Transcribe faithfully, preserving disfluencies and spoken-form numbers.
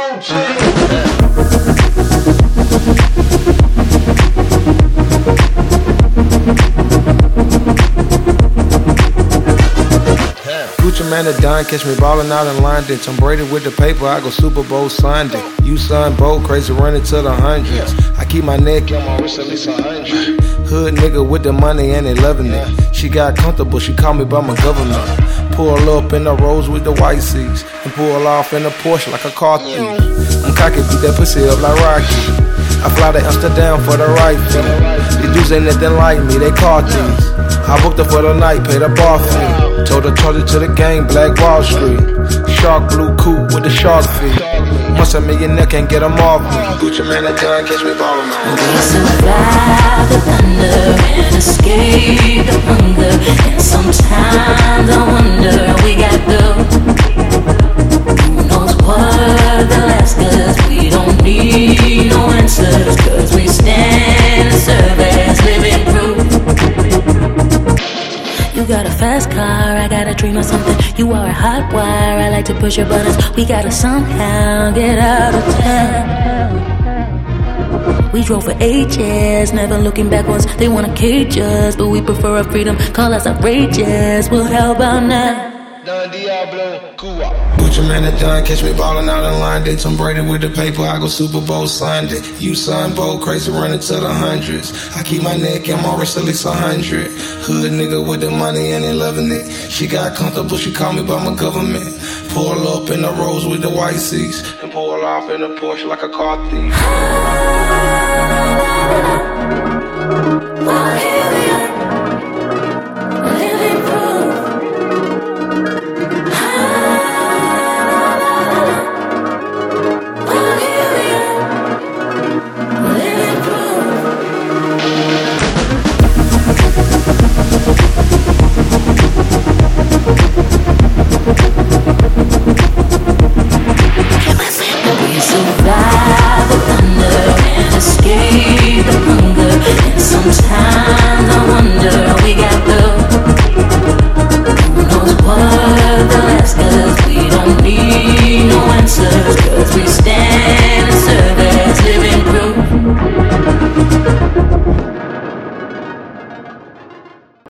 Gucci Mane and Don catch me ballin' out in London. Tom Brady with the paper, I go Super Bowl Sunday. You son Bo, crazy running to the hundreds. I keep my neck on my wrist at least a hundred. Hood nigga with the money and they loving it. She got comfortable, she called me by my government. Pull up in the Rolls with the white seats and pull off in the Porsche like a car thief. I'm cocky, beat that pussy up like Rocky. I fly to Amsterdam for the right fee. These dudes ain't nothing like me, they car thieves. I booked her for the night, paid a bar fee. Told her charge it to the game, Black Wall Street. Shark blue coupe with the shark feet. Once a millionaire can't get them off me. Gucci Mane and Don catch me ballin' out. We survive the thunder and escape the hunger. And sometimes I wonder we got through. Who knows what the last, cause we don't need no answers, cause we stand and serve as living proof. You got a fast car, I got a dream of something. You are a hot wire, I like to push your buttons. We gotta somehow get out of town. We drove for ages, never looking backwards. They wanna cage us, but we prefer our freedom. Call us outrageous, well how about now? Don Diablo, Cuba. Gucci Mane and Don catch me ballin' out in London. Tom Brady with the paper, I go Super Bowl Sunday. You son Bo, crazy running to the hundreds. I keep my neck and my wrist at least a hundred. Hood nigga with the money and they loving it. She got comfortable, she called me by my government. Pull up in the Rolls with the white seats and pull off in the Porsche like a car thief. Well, here we are, living proof. We survive the thunder and escape the hunger, and sometimes